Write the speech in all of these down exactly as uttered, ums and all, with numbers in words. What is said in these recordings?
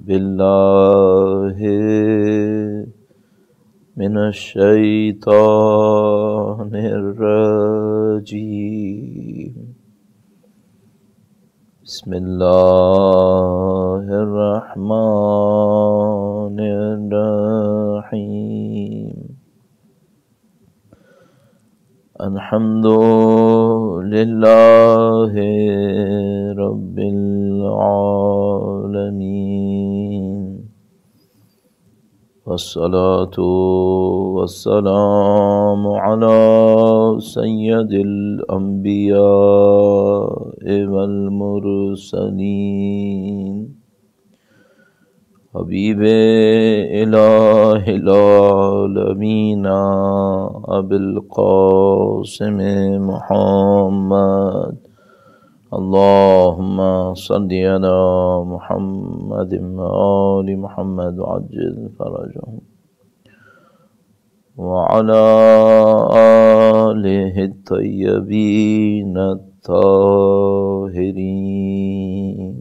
بالله من الشيطان الرجيم. بسم الله الرحمن الرحيم. الحمد لله رب العالمين، والصلاة والسلام على سيد الأنبياء والمرسلين، حبيب إله العالمين أبي القاسم محمد. اللهم صل على محمد وآل محمد وعجل فرجهم، وعلى آله الطيبين الطاهرين،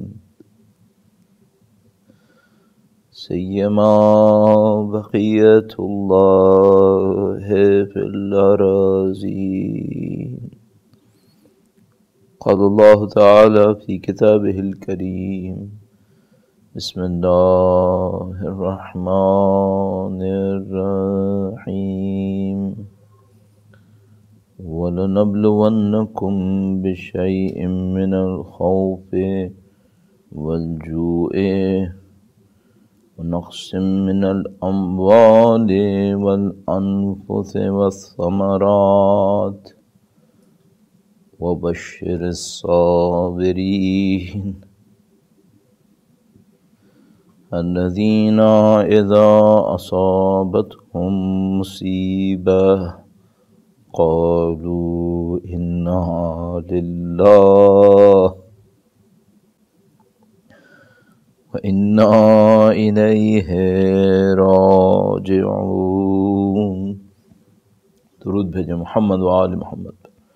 سيما بقية الله في الأراضين. قال الله تعالى في كتابه الكريم: بسم الله الرحمن الرحيم. وَلَنَبْلُوَنَّكُمْ بِشَيْءٍ مِّنَ الْخَوْفِ وَالْجُوعِ ونقص من الأموال والأنفس والثمرات وبشر الصابرين الذين إذا أصابتهم مصيبة قالوا إنا لله وَإِنَّا إِلَيْهِ راجعون. درود بھیجے محمد و آل محمد.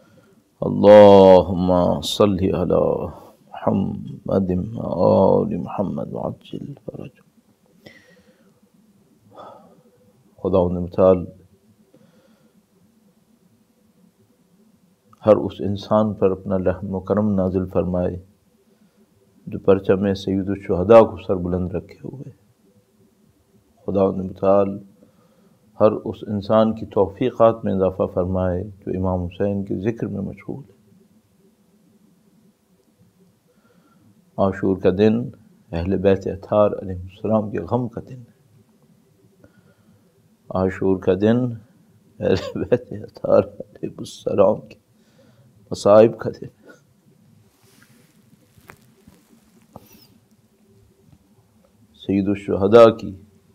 اللہم صلی علی محمد و آل محمد وعجل فرج. خدا متعال ہر اس انسان پر اپنا رحم و کرم نازل فرمائے جو پرچم سید الشہداء کو سر بلند رکھے ہوئے. خدا متعال ہر اس انسان کی توفیقات میں اضافہ فرمائے جو امام حسین کے ذکر میں مشغول ہے. عاشور کا دن اہل بیت اطہار علیہ السلام کے غم کا دن ہے. عاشور کا دن اہل بیت اطہار علیہ السلام کے مصائب کا دن ہے. سید الشہداء کی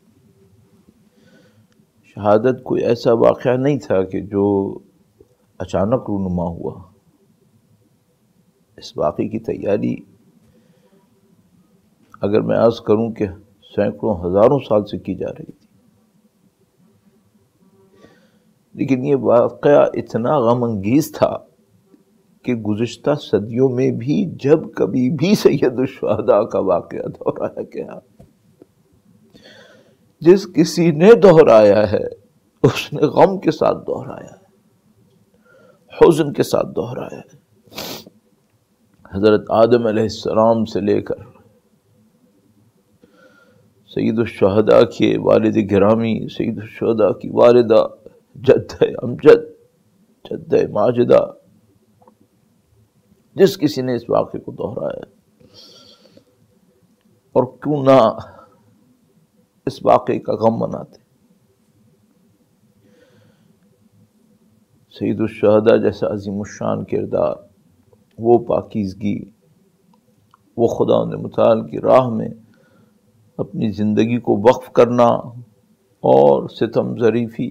شہادت کوئی ایسا واقعہ نہیں تھا کہ جو اچانک رونما ہوا. اس واقعے کی تیاری اگر میں عرض کروں کہ سینکڑوں ہزاروں سال سے کی جا رہی تھی، لیکن یہ واقعہ اتنا غم انگیز تھا کہ گزشتہ صدیوں میں بھی جب کبھی بھی سید الشہداء کا واقعہ دہرایا گیا، جس کسی نے دہرایا ہے اس نے غم کے ساتھ دہرایا ہے، حزن کے ساتھ دہرایا ہے. حضرت آدم علیہ السلام سے لے کر سید الشہداء کے والد گرامی سید الشہداء کی والدہ جدہ امجد جدہ ماجدہ، جس کسی نے اس واقعے کو دہرایا ہے، اور کیوں نہ اس واقعے کا غم مناتے. سید الشہداء جیسا عظیم الشان کردار، وہ پاکیزگی، وہ خدا متعال کی راہ میں اپنی زندگی کو وقف کرنا اور ستم ظریفی.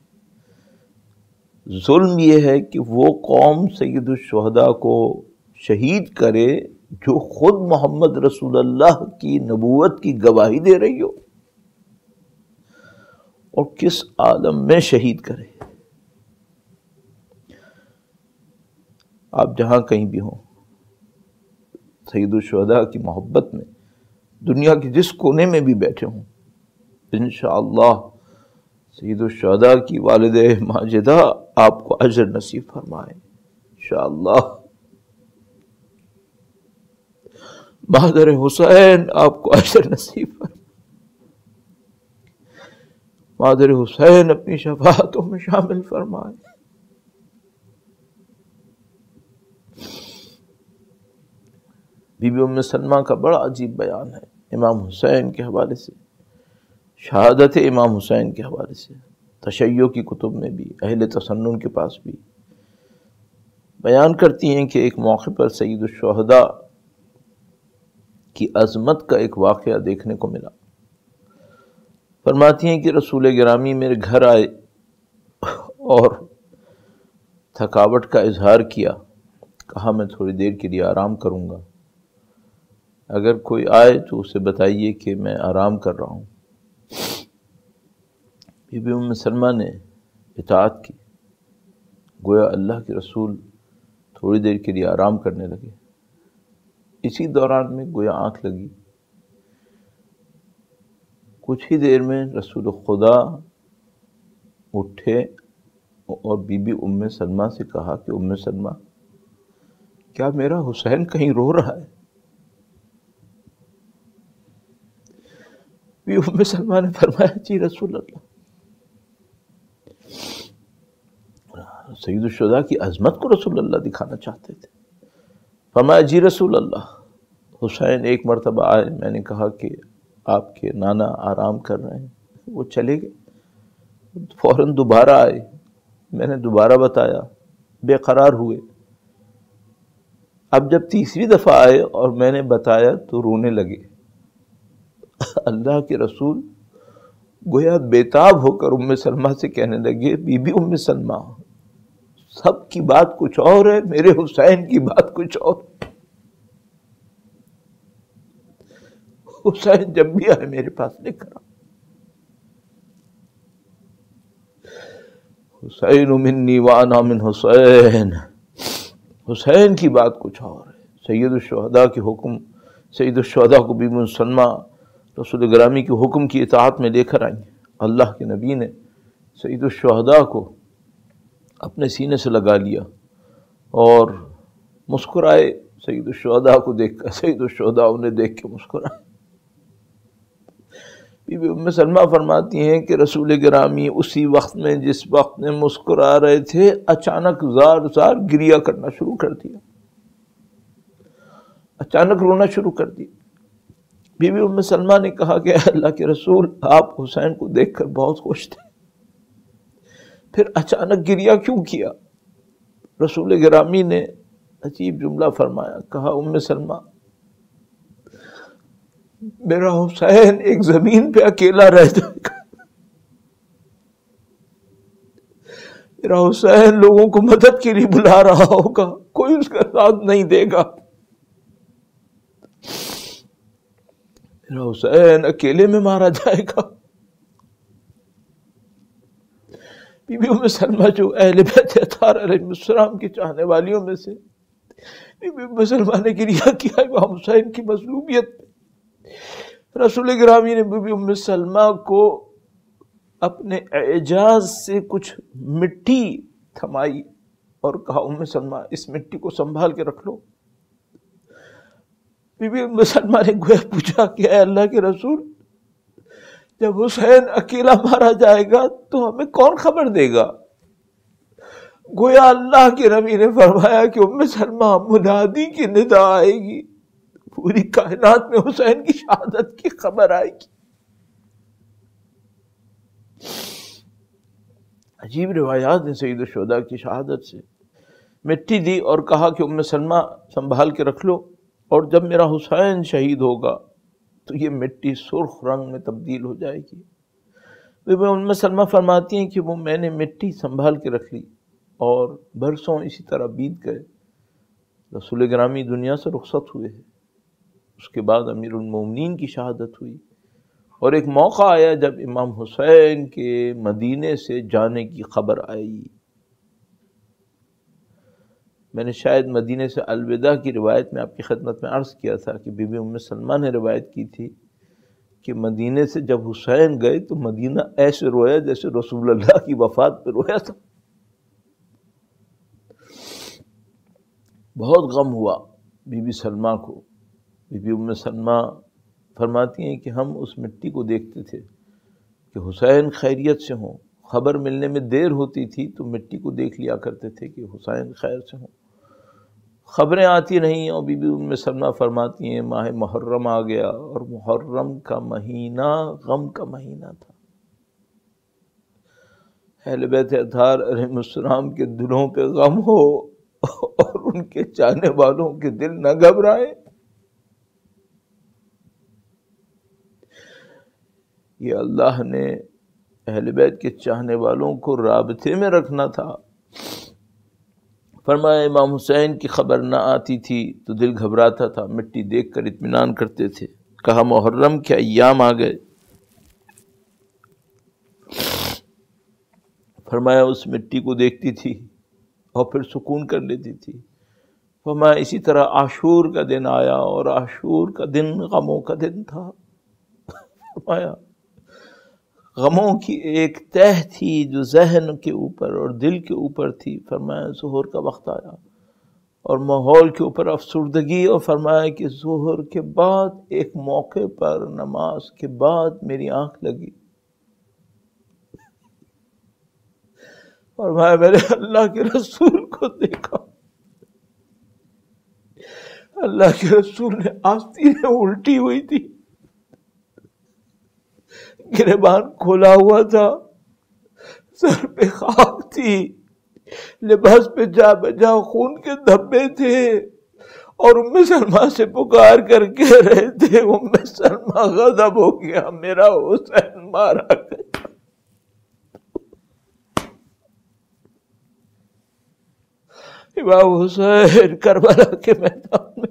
ظلم یہ ہے کہ وہ قوم سید الشہداء کو شہید کرے جو خود محمد رسول اللہ کی نبوت کی گواہی دے رہی ہو، اور کس عالم میں شہید کرے. آپ جہاں کہیں بھی ہوں، سید الشہداء کی محبت میں دنیا کے جس کونے میں بھی بیٹھے ہوں، انشاءاللہ سید الشہداء کی والدہ ماجدہ آپ کو اجر نصیب فرمائیں انشاءاللہ۔ مادر حسین آپ کو اجر نصیب فرمائیں، مادر حسین اپنی شفاعتوں میں شامل فرمائیں۔ بی بی ام سلمہ کا بڑا عجیب بیان ہے امام حسین کے حوالے سے، شہادت امام حسین کے حوالے سے، تشیع کی کتب میں بھی، اہل تسنن کے پاس بھی بیان کرتی ہیں کہ ایک موقع پر سید الشہداء کی عظمت کا ایک واقعہ دیکھنے کو ملا۔ فرماتی ہیں کہ رسول گرامی میرے گھر آئے اور تھکاوٹ کا اظہار کیا، کہا میں تھوڑی دیر کے لیے آرام کروں گا، اگر کوئی آئے تو اسے بتائیے کہ میں آرام کر رہا ہوں۔ بی بی ام سلمہ نے اطاعت کی، گویا اللہ کے رسول تھوڑی دیر کے لیے آرام کرنے لگے۔ اسی دوران میں گویا آنکھ لگی، کچھ ہی دیر میں رسول خدا اٹھے اور بی بی ام سلمہ سے کہا کہ ام سلمہ کیا میرا حسین کہیں رو رہا ہے؟ بی بی ام سلمہ نے فرمایا جی رسول اللہ۔ سید الشہداء کی عظمت کو رسول اللہ دکھانا چاہتے تھے۔ فرمایا جی رسول اللہ، حسین ایک مرتبہ آئے، میں نے کہا کہ آپ کے نانا آرام کر رہے ہیں، وہ چلے گئے، فوراً دوبارہ آئے، میں نے دوبارہ بتایا، بے قرار ہوئے، اب جب تیسری دفعہ آئے اور میں نے بتایا تو رونے لگے۔ اللہ کے رسول گویا بیتاب ہو کر ام سلمہ سے کہنے لگے بی بی ام سلمہ، سب کی بات کچھ اور ہے، میرے حسین کی بات کچھ اور۔ حسین جب بھی آئے میرے پاس لے کر آؤ، حسین منی وانا من حسین، حسین کی بات کچھ اور ہے۔ سید الشہداء کے حکم، سید الشہداء کو بی بی ام سلمہ رسول گرامی کے حکم کی اطاعت میں لے کر آئیں۔ اللہ کے نبی نے سید الشہداء کو اپنے سینے سے لگا لیا اور مسکرائے، سید الشہداء کو دیکھ کر، سید الشہداء انہیں دیکھ کے مسکرائے۔ بی بی ام سلمہ فرماتی ہیں کہ رسول گرامی اسی وقت میں جس وقت میں مسکرا رہے تھے اچانک زار زار گریہ کرنا شروع کر دیا، اچانک رونا شروع کر دیا۔ بی بی ام سلمہ نے کہا کہ اللہ کے رسول آپ حسین کو دیکھ کر بہت خوش تھے، پھر اچانک گریہ کیوں کیا؟ رسول گرامی نے عجیب جملہ فرمایا، کہا ام سلمہ میرا حسین ایک زمین پہ اکیلا رہ جائے گا، میرا حسین لوگوں کو مدد کے لیے بلا رہا ہوگا، کوئی اس کا ساتھ نہیں دے گا، میرا حسین اکیلے میں مارا جائے گا۔ بی بی ام سلمہ جو اہل بیت اطہار علیہ السلام کی چاہنے والیوں میں سے، بی بی ام سلمہ نے گریہ کیا امام حسین کی مظلومیت میں۔ رسول گرامی نے بی بی ام سلمہ کو اپنے اعجاز سے کچھ مٹی تھمائی اور کہا ام سلمہ اس مٹی کو سنبھال کے رکھ لو۔ بی بی ام سلمہ نے گویا پوچھا کہ اے اللہ کے رسول جب حسین اکیلا مارا جائے گا تو ہمیں کون خبر دے گا؟ گویا اللہ کے نبی نے فرمایا کہ ام سلمہ منادی کی ندا آئے گی، پوری کائنات میں حسین کی شہادت کی خبر آئے گی۔ عجیب روایات ہیں سید الشہداء کی شہادت سے۔ مٹی دی اور کہا کہ ام سلمہ سنبھال کے رکھ لو، اور جب میرا حسین شہید ہوگا تو یہ مٹی سرخ رنگ میں تبدیل ہو جائے گی۔ بی بی ام سلمہ فرماتی ہیں کہ وہ میں نے مٹی سنبھال کے رکھ لی اور برسوں اسی طرح بیت گئے، رسول گرامی دنیا سے رخصت ہوئے ہیں۔ اس کے بعد امیر المومنین کی شہادت ہوئی، اور ایک موقع آیا جب امام حسین کے مدینے سے جانے کی خبر آئی۔ میں نے شاید مدینے سے الوداع کی روایت میں آپ کی خدمت میں عرض کیا تھا کہ بی بی ام سلمہ نے روایت کی تھی کہ مدینے سے جب حسین گئے تو مدینہ ایسے رویا جیسے رسول اللہ کی وفات پہ رویا تھا. بہت غم ہوا بی بی سلمہ کو. بی بی ام سلمہ فرماتی ہیں کہ ہم اس مٹی کو دیکھتے تھے کہ حسین خیریت سے ہوں. خبر ملنے میں دیر ہوتی تھی تو مٹی کو دیکھ لیا کرتے تھے کہ حسین خیر سے ہوں. خبریں آتی نہیں اور بی بی ام سلمہ فرماتی ہیں ماہ محرم آ گیا اور محرم کا مہینہ غم کا مہینہ تھا. اہل بیت اطہار علیہ السلام کے دلوں پہ غم ہو اور ان کے چاہنے والوں کے دل نہ گھبرائے. یہ اللہ نے اہل بیت کے چاہنے والوں کو رابطے میں رکھنا تھا. فرمایا امام حسین کی خبر نہ آتی تھی تو دل گھبراتا تھا، مٹی دیکھ کر اطمینان کرتے تھے. کہا محرم کے ایام آ گئے. فرمایا اس مٹی کو دیکھتی تھی اور پھر سکون کر لیتی تھی. فرمایا اسی طرح عاشور کا دن آیا اور عاشور کا دن غموں کا دن تھا. فرمایا غموں کی ایک تہ تھی جو ذہن کے اوپر اور دل کے اوپر تھی. فرمایا ظہر کا وقت آیا اور ماحول کے اوپر افسردگی، اور فرمایا کہ ظہر کے بعد ایک موقع پر نماز کے بعد میری آنکھ لگی. فرمایا میں نے اللہ کے رسول کو دیکھا. اللہ کے رسول نے آستینیں الٹی ہوئی تھی، گریبان کھولا ہوا تھا، سر پہ خاک تھی، لباس پہ جا بجا خون کے دھبے تھے، اور ام سلمہ سے پکار کر کہہ رہے تھے ام سلمہ غضب ہو گیا، میرا حسین مارا گیا. امام حسین کربلا کے میدان میں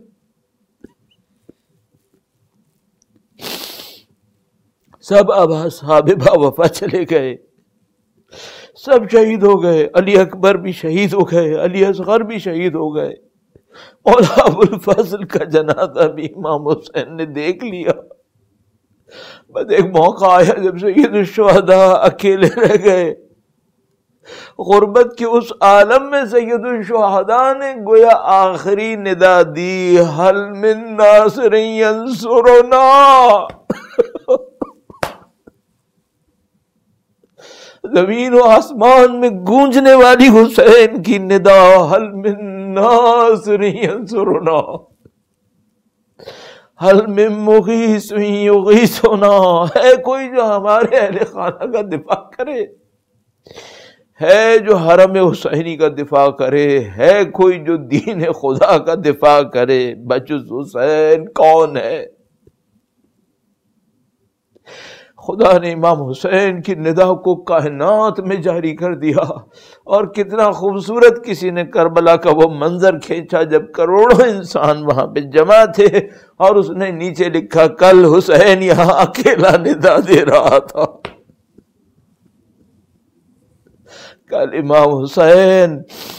سب اب اصحاب با وفا چلے گئے، سب شہید ہو گئے. علی اکبر بھی شہید ہو گئے، علی اصغر بھی شہید ہو گئے. مولا ابو الفضل کا جنازہ بھی امام حسین نے دیکھ لیا. بس ایک موقع آیا جب سید الشہداء اکیلے رہ گئے. غربت کے اس عالم میں سید الشہداء نے گویا آخری ندا دی، حل من ناصر ینصرنا. زمین و آسمان میں گونجنے والی حسین کی ندا، حل من ناصر ینصرنا، حل من مغیث یغیثنا. ہے کوئی جو ہمارے اہل خانہ کا دفاع کرے، ہے جو حرم حسینی کا دفاع کرے، ہے کوئی جو دین خدا کا دفاع کرے بجز حسین؟ کون ہے؟ خدا نے امام حسین کی ندا کو کائنات میں جاری کر دیا. اور کتنا خوبصورت کسی نے کربلا کا وہ منظر کھینچا جب کروڑوں انسان وہاں پہ جمع تھے اور اس نے نیچے لکھا کل حسین یہاں اکیلا ندا دے رہا تھا. کل امام حسین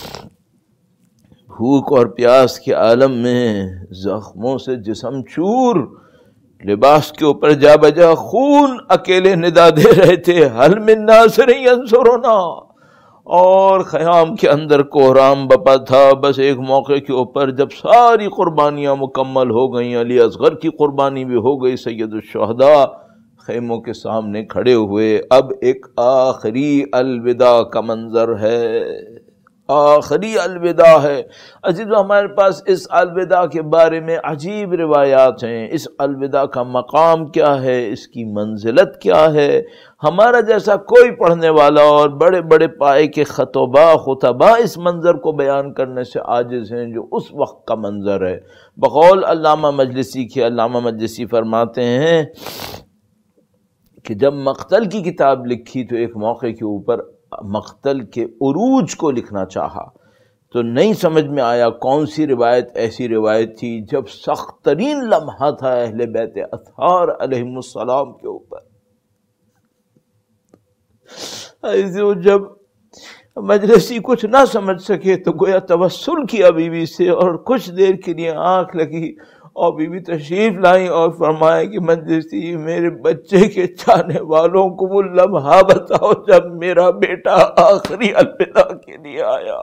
بھوک اور پیاس کے عالم میں زخموں سے جسم چور، لباس کے اوپر جا بجا خون، اکیلے ندا دے رہے تھے حل من ناصر ینصرنا. اور خیام کے اندر کوہرام بپا تھا. بس ایک موقع کے اوپر جب ساری قربانیاں مکمل ہو گئیں، علی اصغر کی قربانی بھی ہو گئی، سید الشہداء خیموں کے سامنے کھڑے ہوئے. اب ایک آخری الوداع کا منظر ہے، آخری الوداع ہے. عزیزو ہمارے پاس اس الوداع کے بارے میں عجیب روایات ہیں. اس الوداع کا مقام کیا ہے، اس کی منزلت کیا ہے. ہمارا جیسا کوئی پڑھنے والا اور بڑے بڑے پائے کے خطبہ خطبہ اس منظر کو بیان کرنے سے عاجز ہیں جو اس وقت کا منظر ہے. بقول علامہ مجلسی کے، علامہ مجلسی فرماتے ہیں کہ جب مقتل کی کتاب لکھی تو ایک موقع کے اوپر مقتل کے عروج کو لکھنا چاہا تو نہیں سمجھ میں آیا کون سی روایت ایسی روایت تھی جب سخت ترین لمحہ تھا اہل بیت اطہار علیہم السلام کے اوپر. ایسے جب مجلسی کچھ نہ سمجھ سکے تو گویا توسل کیا بیوی سے اور کچھ دیر کے لیے آنکھ لگی اور بیوی تشریف لائیں اور فرمایا کہ مجلسی میرے بچے کے چاہنے والوں کو وہ لمحہ بتاؤ جب میرا بیٹا آخری الوداع کے لیے آیا۔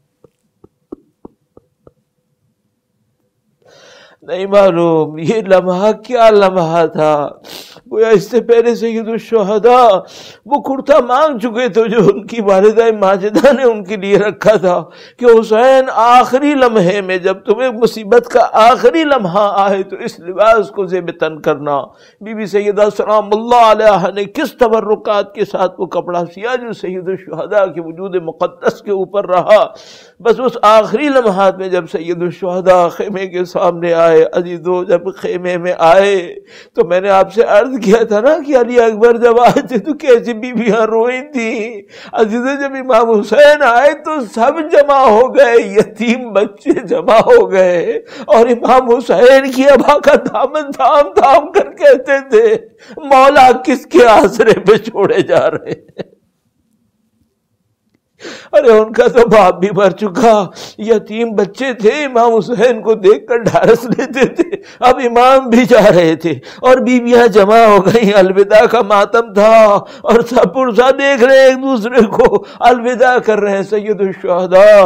نہیں معلوم یہ لمحہ کیا لمحہ تھا، گویا اس سے پہلے سید الشہداء وہ کرتا مانگ چکے تھے جو ان کی والدہ ماجدہ نے ان کے لیے رکھا تھا کہ حسین آخری لمحے میں جب تمہیں مصیبت کا آخری لمحہ آئے تو اس لباس کو زیب تن کرنا۔ بی بی سیدہ سلام اللہ علیہ نے کس تبرکات کے ساتھ وہ کپڑا سیا جو سید الشہداء کے وجود مقدس کے اوپر رہا۔ بس اس آخری لمحات میں جب سید الشہداء خیمے کے سامنے آئے، عزیزو جب خیمے میں آئے تو میں نے آپ سے عرض کیا تھا نا کہ علی اکبر جب آئے تھے تو کیسی بیویاں روئی تھیں۔ عزیزو جب امام حسین آئے تو سب جمع ہو گئے، یتیم بچے جمع ہو گئے اور امام حسین کی ابا کا دامن تھام تھام کر کہتے تھے مولا کس کے آسرے پہ چھوڑے جا رہے ہیں۔ ارے ان کا تو باپ بھی مر چکا، یتیم بچے تھے، امام حسین کو دیکھ کر ڈھارس لیتے تھے، اب امام بھی جا رہے تھے اور بیویاں جمع ہو گئی، الوداع کا ماتم تھا اور سب پرسا دیکھ رہے ایک دوسرے کو الوداع کر رہے ہیں۔ سید الشہداء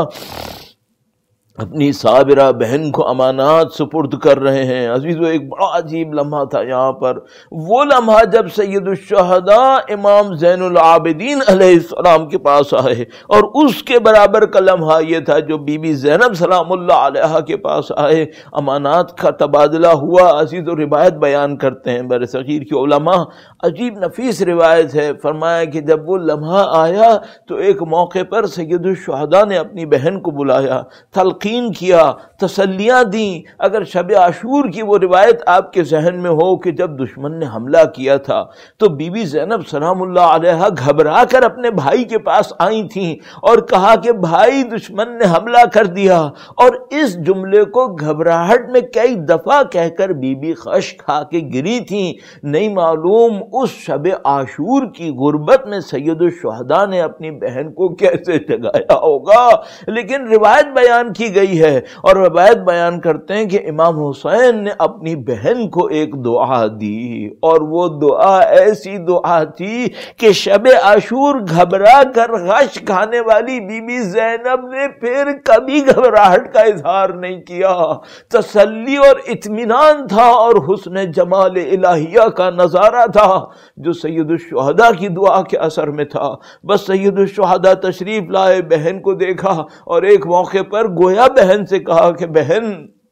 اپنی صابرہ بہن کو امانات سپرد کر رہے ہیں۔ عزیزو ایک بڑا عجیب لمحہ تھا یہاں پر، وہ لمحہ جب سید الشہداء امام زین العابدین علیہ السلام کے پاس آئے، اور اس کے برابر کا لمحہ یہ تھا جو بی بی زینب سلام اللہ علیہ کے پاس آئے، امانات کا تبادلہ ہوا۔ عزیزو روایت بیان کرتے ہیں بر صغیر کے علماء، عجیب نفیس روایت ہے، فرمایا کہ جب وہ لمحہ آیا تو ایک موقع پر سید الشہداء نے اپنی بہن کو بلایا، تلقین کیا، تسلیاں دیں۔ اگر شب عاشور کی وہ روایت آپ کے ذہن میں ہو کہ جب دشمن نے حملہ کیا تھا تو بی بی زینب سلام اللہ علیہ گھبرا کر اپنے بھائی کے پاس آئی تھیں اور کہا کہ بھائی دشمن نے حملہ کر دیا، اور اس جملے کو گھبراہٹ میں کئی دفعہ کہہ کر بی بی خش کھا کے گری تھیں۔ نہیں معلوم اس شب عاشور کی غربت میں سید الشہداء نے اپنی بہن کو کیسے جگایا ہوگا، لیکن روایت بیان کی گئی ہے اور روایت بیان کرتے ہیں کہ امام حسین نے اپنی بہن کو ایک دعا دی، اور وہ دعا ایسی دعا تھی کہ شب عاشور گھبرا کر غش کھانے والی بی بی زینب نے پھر کبھی گھبراہٹ کا اظہار نہیں کیا، تسلی اور اطمینان تھا اور حسن جمال الہیہ کا نظارہ تھا جو سید الشہداء کی دعا کے اثر میں تھا۔ بس سید الشہداء تشریف لائے، بہن کو دیکھا اور ایک موقع پر گویا بہن سے کہا کہ بہن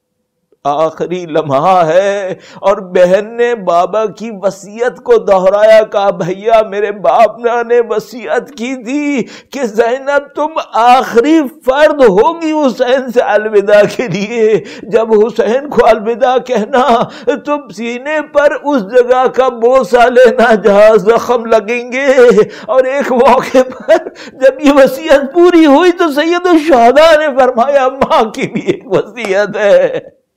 آخری لمحہ ہے، اور بہن نے بابا کی وصیت کو دہرایا، کہا بھیا میرے باپ نے وصیت کی تھی کہ زینب تم آخری فرد ہوگی حسین سے الوداع کے لیے، جب حسین کو الوداع کہنا تم سینے پر اس جگہ کا بوسہ لینا جہاں زخم لگیں گے۔ اور ایک موقع پر جب یہ وصیت پوری ہوئی تو سید الشہداء نے فرمایا ماں کی بھی ایک وصیت ہے،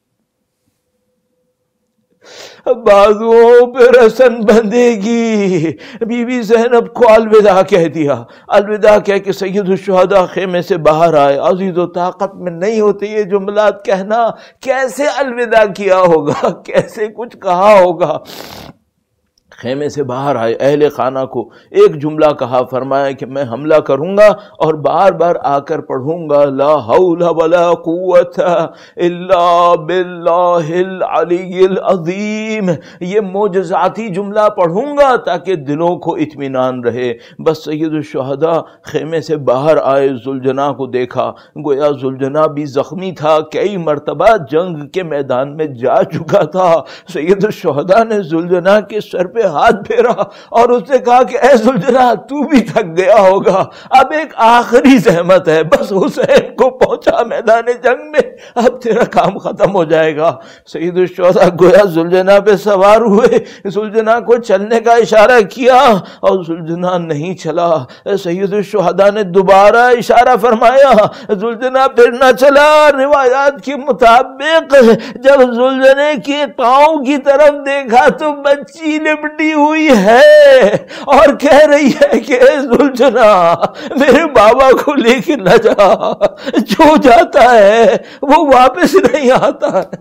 بازوؤں پہ رسن بندھے گی۔ بی بی زینب کو الوداع کہہ دیا، الوداع کہہ کے سید الشہداء خیمے سے باہر آئے۔ عزیز و طاقت میں نہیں ہوتے یہ جملات کہنا، کیسے الوداع کیا ہوگا، کیسے کچھ کہا ہوگا۔ خیمے سے باہر آئے، اہل خانہ کو ایک جملہ کہا، فرمایا کہ میں حملہ کروں گا اور بار بار آ کر پڑھوں گا لا حول ولا قوت الا باللہ العلی العظیم، یہ معجزاتی جملہ پڑھوں گا تاکہ دلوں کو اطمینان رہے۔ بس سید الشہداء خیمے سے باہر آئے، ذوالجناح کو دیکھا، گویا ذوالجناح بھی زخمی تھا، کئی مرتبہ جنگ کے میدان میں جا چکا تھا۔ سید الشہداء نے ذوالجناح کے سر پہ ہاتھ پھیرا اور اس سے کہا کہ اے ذوالجناح تو بھی تھک گیا ہوگا، اب ایک آخری زحمت ہے، بس حسین کو پہنچا میدان جنگ میں، اب تیرا کام ختم ہو جائے گا۔ سید الشہداء گویا ذوالجناح پہ سوار ہوئے، ذوالجناح کو چلنے کا اشارہ کیا اور ذوالجناح نہیں چلا۔ سید الشہداء نے دوبارہ اشارہ فرمایا، ذوالجناح پھر نہ چلا۔ روایات کے مطابق جب ذوالجناح کے پاؤں کی طرف دیکھا تو بچی لپٹ الٹی ہوئی ہے اور کہہ رہی ہے کہ اے ذوالجنا میرے بابا کو لے کے نہ جا، جو جاتا ہے وہ واپس نہیں آتا ہے۔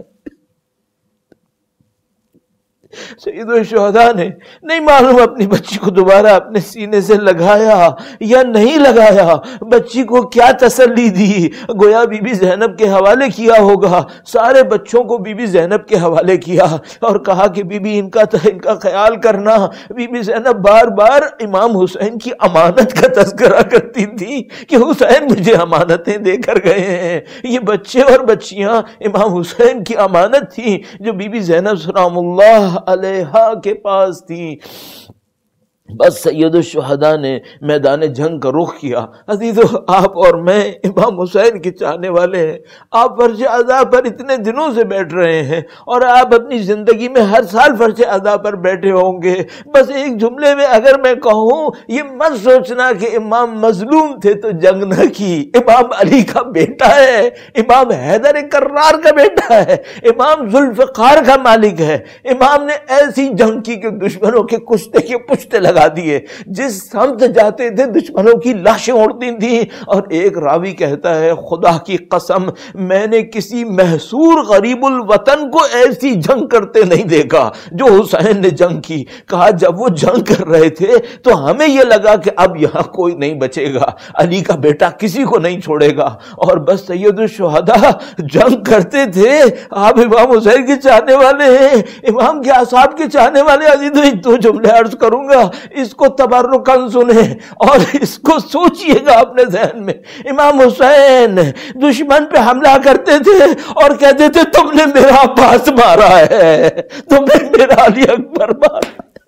سید الشہداء نے نہیں معلوم اپنی بچی کو دوبارہ اپنے سینے سے لگایا یا نہیں لگایا، بچی کو کیا تسلی دی، گویا بی بی زینب کے حوالے کیا ہوگا، سارے بچوں کو بی بی زینب کے حوالے کیا اور کہا کہ بی بی ان کا ان کا خیال کرنا۔ بی بی زینب بار بار امام حسین کی امانت کا تذکرہ کرتی تھی کہ حسین مجھے امانتیں دے کر گئے ہیں، یہ بچے اور بچیاں امام حسین کی امانت تھی جو بی بی زینب سلام اللہ علیہا کے پاس تھی۔ بس سید الشہداء نے میدان جنگ کا رخ کیا۔ عزیزو، آپ اور میں امام حسین کے چاہنے والے ہیں، آپ فرش عزا پر اتنے دنوں سے بیٹھ رہے ہیں اور آپ اپنی زندگی میں ہر سال فرش عزا پر بیٹھے ہوں گے۔ بس ایک جملے میں اگر میں کہوں، یہ مت سوچنا کہ امام مظلوم تھے تو جنگ نہ کی، امام علی کا بیٹا ہے، امام حیدر کرار کا بیٹا ہے، امام ذوالفقار کا مالک ہے۔ امام نے ایسی جنگ کی کہ دشمنوں کے کشتے کے پشتے لگا دیے، جس سمت جاتے تھے دشمنوں کی لاشیں اڑتی تھیں۔ اور ایک راوی کہتا ہے خدا کی قسم میں نے کسی محصور غریب الوطن کو ایسی جنگ کرتے نہیں دیکھا جو حسین نے جنگ کی۔ کہا جب وہ جنگ کر رہے تھے تو ہمیں یہ لگا کہ اب یہاں کوئی نہیں بچے گا، علی کا بیٹا کسی کو نہیں چھوڑے گا۔ اور بس سید الشہداء جنگ کرتے تھے۔ آپ امام حسین کے چاہنے والے ہیں، امام کے اصحاب کے چاہنے والے، عزیز دو جملے عرض کروں گا، اس کو تبرکن سنیں اور اس کو سوچئے گا اپنے ذہن میں۔ امام حسین دشمن پہ حملہ کرتے تھے اور کہتے تھے تم نے میرا عباس مارا ہے، تم نے میرا علی اکبر مارا۔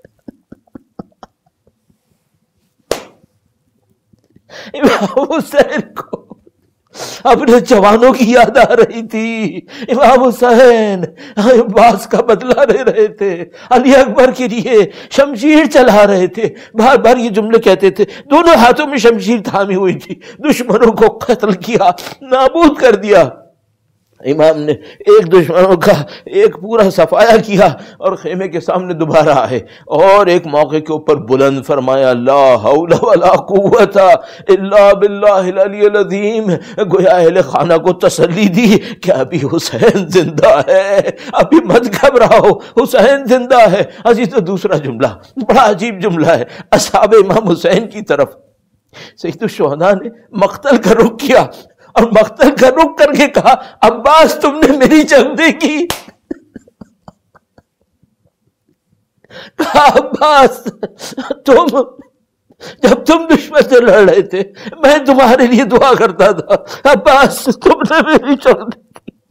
امام حسین کو اپنے جوانوں کی یاد آ رہی تھی۔ امام حسین عباس کا بدلہ لے رہے تھے، علی اکبر کے لیے شمشیر چلا رہے تھے، بار بار یہ جملے کہتے تھے، دونوں ہاتھوں میں شمشیر تھامی ہوئی تھی، دشمنوں کو قتل کیا، نابود کر دیا۔ امام نے ایک دشمنوں کا ایک پورا صفایا کیا اور خیمے کے سامنے دوبارہ آئے اور ایک موقع کے اوپر بلند فرمایا لا حول ولا قوت الا باللہ العلی العظیم۔ گویا اہل خانہ کو تسلی دی کہ ابھی حسین زندہ ہے، ابھی مت گھبراؤ، حسین زندہ ہے۔ عزیز تو دوسرا جملہ بڑا عجیب جملہ ہے، اصحاب امام حسین کی طرف سید الشہداء نے مقتل کا رخ کیا اور مقتل کا رخ کر کے کہا عباس تم نے میری جنگ دیکھی؟ کہا عباس تم جب تم دشمن سے لڑ رہے تھے میں تمہارے لیے دعا کرتا تھا، عباس تم نے میری جنگ دیکھی،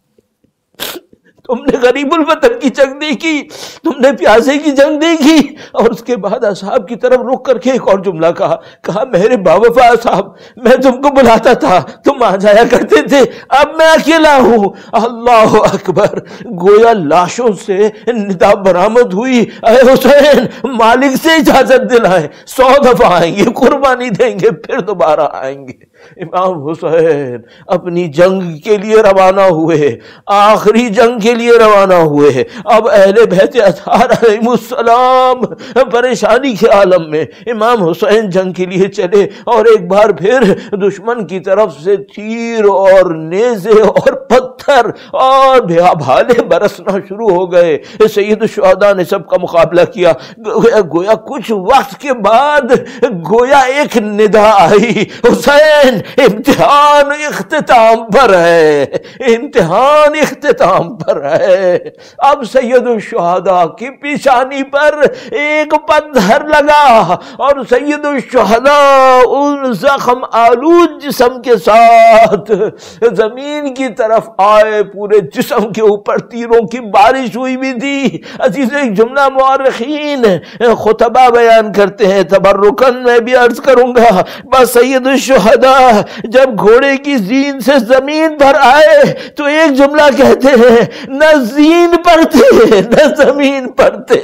تم نے غریب الوطن کی جنگ دیکھی، تم نے پیاسے کی جنگ دیکھی۔ اور اس کے بعد اصحاب کی طرف رخ کر کے ایک اور جملہ کہا، کہا میرے باوفا اصحاب میں تم کو بلاتا تھا تم آ جایا کرتے تھے، اب میں اکیلا ہوں۔ اللہ اکبر، گویا لاشوں سے ندا برآمد ہوئی، اے حسین مالک سے اجازت دلائیں، سو دفعہ آئیں گے، قربانی دیں گے، پھر دوبارہ آئیں گے۔ امام حسین اپنی جنگ کے لیے روانہ ہوئے، آخری جنگ کے لیے روانہ ہوئے۔ اب اہل بیت اطہار علیہ السلام پریشانی کے عالم میں، امام حسین جنگ کے لیے چلے اور ایک بار پھر دشمن کی طرف سے تیر اور نیزے اور پتھر اور بھالے برسنا شروع ہو گئے۔ سید الشہداء نے سب کا مقابلہ کیا۔ گویا کچھ وقت کے بعد گویا ایک ندا آئی، حسین امتحان اختتام پر ہے، امتحان اختتام پر ہے۔ اب سید الشہداء کی پیشانی پر ایک پتھر لگا اور سید الشہداء ان زخم آلود جسم کے ساتھ زمین کی طرف آئے، پورے جسم کے اوپر تیروں کی بارش ہوئی بھی تھی۔ عزیز ایک جملہ مورخین خطبہ بیان کرتے ہیں، تبرکن میں بھی عرض کروں گا، بس سید الشہداء جب گھوڑے کی زین سے زمین پر آئے تو ایک جملہ کہتے ہیں، نہ زین پر تھے نہ زمین پر تھے،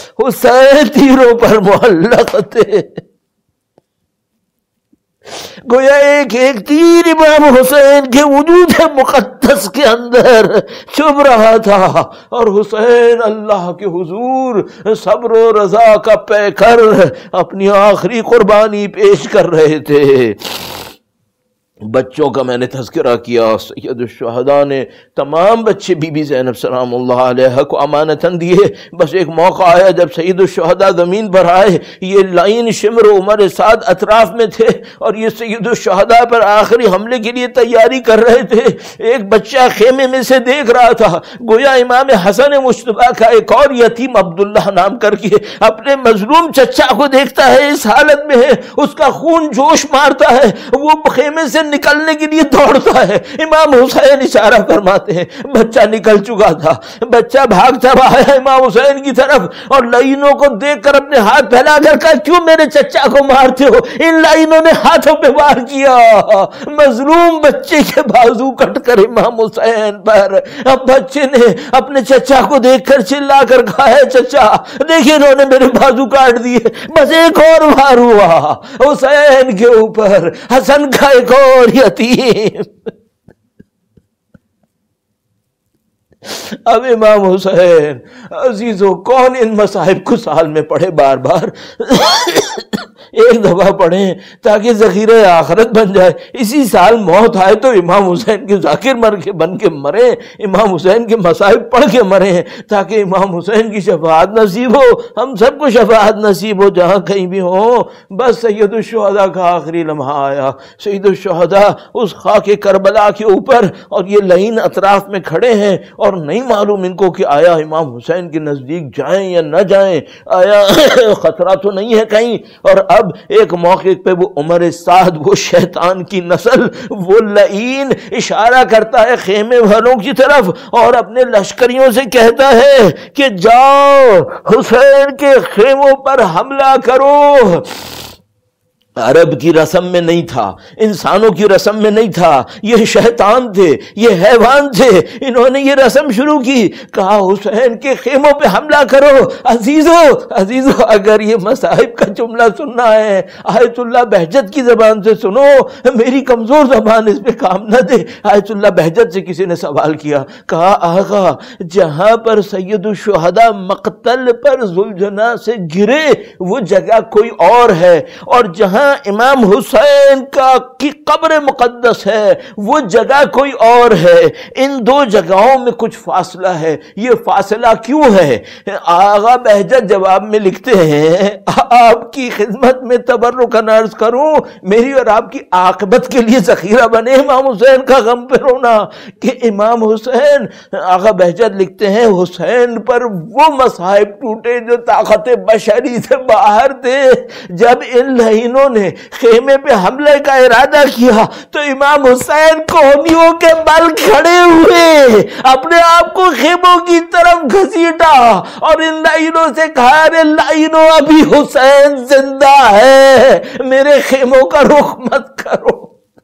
حسین تیروں پر معلق تھے۔ گویا ایک ایک تیر امام حسین کے وجود مقدس کے اندر چبھ رہا تھا، اور حسین اللہ کے حضور صبر و رضا کا پیکر اپنی آخری قربانی پیش کر رہے تھے۔ بچوں کا میں نے تذکرہ کیا، سید الشہداء نے تمام بچے بی بی زینب سلام اللہ علیہ کو امانتاً دیے۔ بس ایک موقع آیا جب سید الشہداء زمین پر آئے، یہ لائن شمر و عمر سعد اطراف میں تھے اور یہ سید الشہداء پر آخری حملے کے لیے تیاری کر رہے تھے۔ ایک بچہ خیمے میں سے دیکھ رہا تھا، گویا امام حسن مجتبیٰ کا ایک اور یتیم عبداللہ نام کر کے اپنے مظلوم چچا کو دیکھتا ہے، اس حالت میں ہے، اس کا خون جوش مارتا ہے، وہ خیمے سے نکلنے کے لیے دوڑتا ہے۔ امام حسین اشارہ فرماتے ہیں، بچہ نکل چکا تھا، بچہ بھاگتا آیا امام حسین کی طرف اور لائنوں کو دیکھ کر اپنے ہاتھ پھیلا کر کہا، کیوں میرے چچا کو مارتے ہو؟ ان لائنوں نے ہاتھوں پہ وار کیا، مظلوم بچے کے بازو کٹ کر امام حسین پر۔ اب بچے نے اپنے چچا کو دیکھ کر چلا کر کہا، ہے چچا دیکھیے انہوں نے میرے بازو کاٹ دیے۔ بس ایک اور وار ہوا حسین کے اوپر، حسن کا ایک اور یتیم۔ اب امام حسین عزیزو کون ان مصائب کو سال میں پڑھے بار بار؟ ایک دفعہ پڑھیں تاکہ ذخیرہ آخرت بن جائے۔ اسی سال موت آئے تو امام حسین کے ذاکر مر کے بن کے مریں، امام حسین کے مصائب پڑھ کے مریں تاکہ امام حسین کی شفاعت نصیب ہو، ہم سب کو شفاعت نصیب ہو جہاں کہیں بھی ہوں۔ بس سید الشہداء کا آخری لمحہ آیا، سید الشہداء اس خاک کربلا کے اوپر اور یہ لعین اطراف میں کھڑے ہیں اور نہیں معلوم ان کو کہ آیا امام حسین کے نزدیک جائیں یا نہ جائیں، آیا خطرہ تو نہیں ہے کہیں۔ اور اب ایک موقع پہ وہ عمر سعد، وہ شیطان کی نسل، وہ لعین اشارہ کرتا ہے خیمے والوں کی طرف اور اپنے لشکریوں سے کہتا ہے کہ جاؤ حسین کے خیموں پر حملہ کرو۔ عرب کی رسم میں نہیں تھا، انسانوں کی رسم میں نہیں تھا، یہ شیطان تھے، یہ حیوان تھے، انہوں نے یہ رسم شروع کی، کہا حسین کے خیموں پہ حملہ کرو۔ عزیزو عزیزو اگر یہ مصائب کا جملہ سننا ہے آیت اللہ بہجت کی زبان سے سنو، میری کمزور زبان اس پہ کام نہ دے۔ آیت اللہ بہجت سے کسی نے سوال کیا، کہا آقا جہاں پر سید الشہداء مقتل پر ذوالجناح سے گرے وہ جگہ کوئی اور ہے، اور جہاں امام حسین کا کی قبر مقدس ہے وہ جگہ کوئی اور ہے، ان دو جگہوں میں کچھ فاصلہ ہے، یہ فاصلہ کیوں ہے؟ آغا بہجت جواب میں لکھتے ہیں، آپ کی خدمت میں تبرکاً عرض کروں، میری اور آپ کی عاقبت کے لیے ذخیرہ بنے امام حسین کا غم پہ رونا کہ امام حسین۔ آغا بہجت لکھتے ہیں حسین پر وہ مصائب ٹوٹے جو طاقت بشری سے باہر تھے۔ جب ان لعینوں نے خیمے پہ حملے کا ارادہ کیا تو امام حسین کوہنیوں کے بل کھڑے ہوئے، اپنے آپ کو خیموں کی طرف گھسیٹا اور ان لعینوں سے کہا، ارے لعینوں ابھی حسین زندہ ہے، میرے خیموں کا رخ مت کرو۔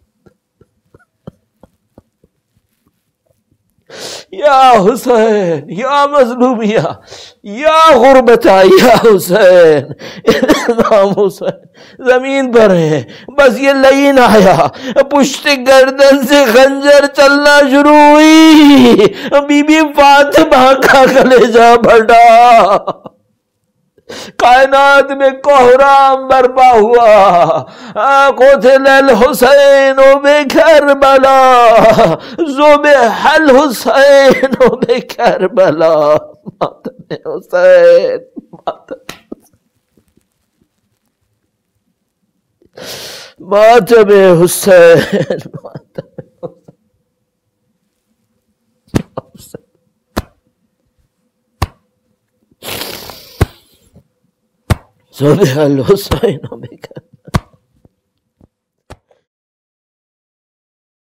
یا حسین یا مظلومیہ یا غربتہ یا حسین۔ امام حسین زمین پر ہے، بس یہ لعین آیا، پشت گردن سے خنجر چلنا شروع ہوئی، بی بی فاطمہ کا کلیجہ پھٹا، کائنات میں کوہرام برپا ہوا۔ قتل الحسین بکربلا ذبح الحسین بکربلا، ماتم حسین ماتم حسین ماتم ذبح الحسین بکربلا۔